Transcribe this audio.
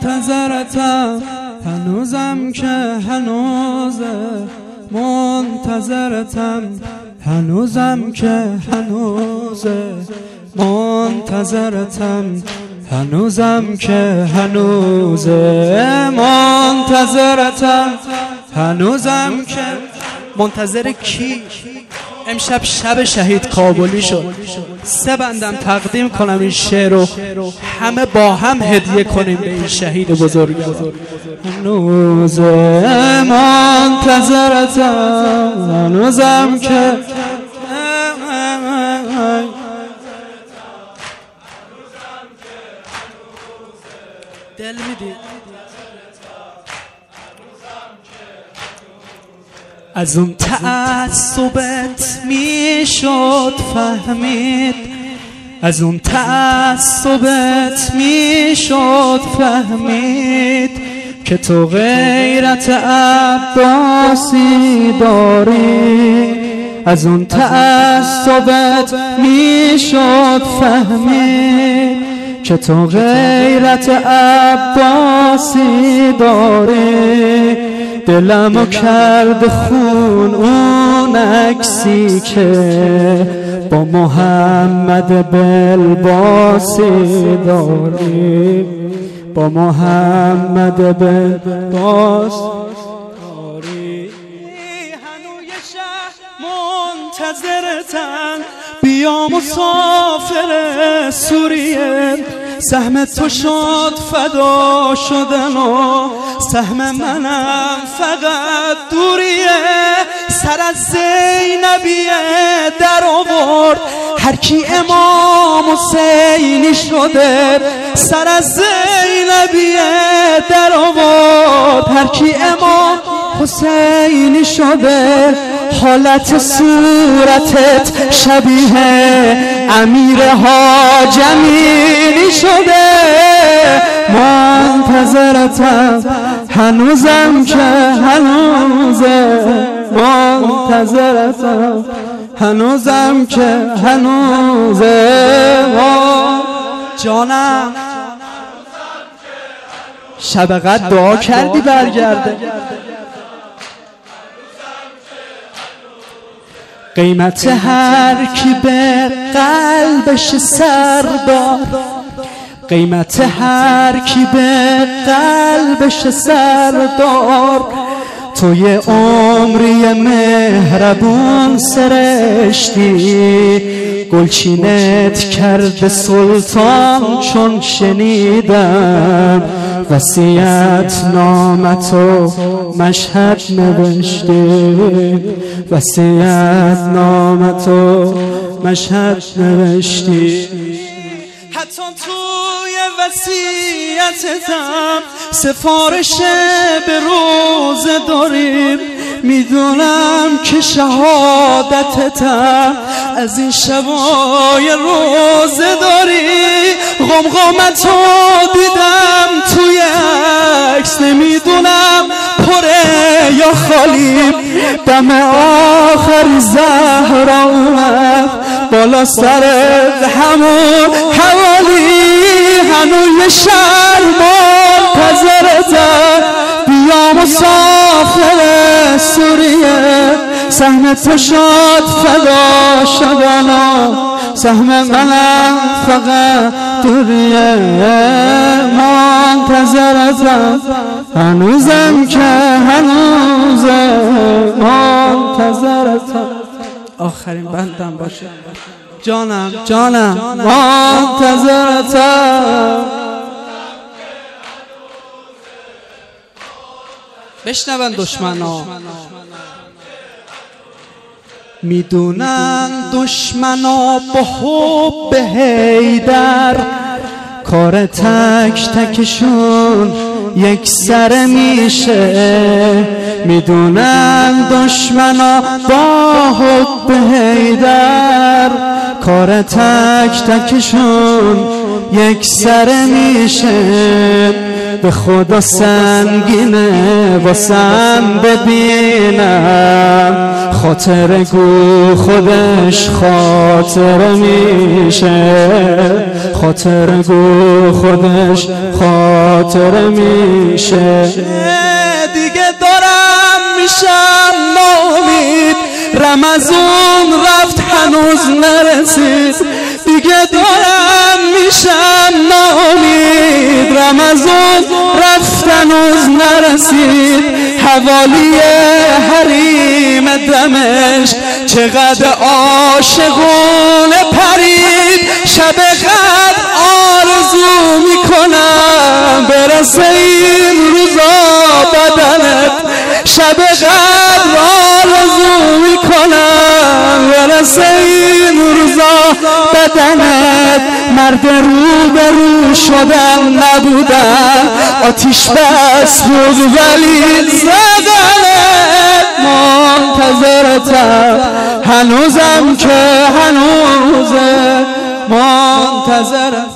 منتظرتم هنوزم که هنوزه، منتظرتم هنوزم که هنوزه، منتظرتم هنوزم که هنوزه، منتظرتم هنوزم که. منتظر کی؟ امشب شب شهید کابلی شد. 3 بندم تقدیم کنم این شعر رو همه با هم هدیه کنیم به این شهید بزرگ. هنوزه منتظرتم هنوزم که دل میدی. از اون تعصبت میشد فهمید، از اون تعصبت میشد فهمید که تو غیرت عباسی داری. از اون تعصبت میشد فهمید که تو غیرت عباسی داری. دلمو کرد خون اون عکسی که با محمد بلباسی داری، با محمد بلباس داری. هنوی شهر منتظرتن بیا مسافر سوریه، سهم تو شد فدا شدن و سهم منم فقط دوریه. سر از زینبیه در آورد هر کی امام حسینی شده، سر از زینبیه در آورد هر کی امام حسینی شده. حالت صورتت شبیه امیر حاجمینی شده. منتظرتم هنوزم که هنوزه، منتظرتم هنوزم که هنوزه. جانم شب قدر دعا کردی برگرده. قیمت هر کی به قلبش سردار، قیمت هر کی به قلبش سردار. توی عمری مهربون سرشتی، گلچینت کرده سلطان چون شنیدم. وصیت نامتو مشهد نوشتی، وصیت نامتو مشهد نوشتی. حتی توی وصیتتم سفارش به روزه داریم. میدونم که شهادتتم از این شبای روزه داری. قمقامتو دیدم توی عکس، نمیدونم پره یا خالی. دم آخر زهرا اومد بالا سر همون حوالی. هنوی شهر منتظرتم بیا مسافر سوریه، سهم تو شد فدا شدن و سهم منم فقط دوریه. منتظرتم هنوزم که هنوزه، منتظرتم. آخرین بندم باشه. جانم جانم منتظرتم. بشنون دشمنا، میدونن دشمنا با حب حیدر کار تک تکشون یک سر میشه. میدونن دشمنا با حب حیدر کار تک تکشون یک سر میشه. به خدا سنگینه واسم ببینم خاطر گو خودش خاطر میشه خاطر گو خودش خاطر میشه دیگه دارم میشم ناامید رمضان رفت هنوز نرسید دیگه دارم میشم ناامید رمضان رفت هنوز نرسید حوالی حریم دمشق چقدر عاشقونه پرید شب قدر آرزو میکنم برسه این روزا بدنت شب قدر آرزو میکنم برسه این روزا بدنت مرد رو به رو شدن نبودن آتیش بس بود ولی زدنت منتظرتم هنوزم که هنوزه منتظرتم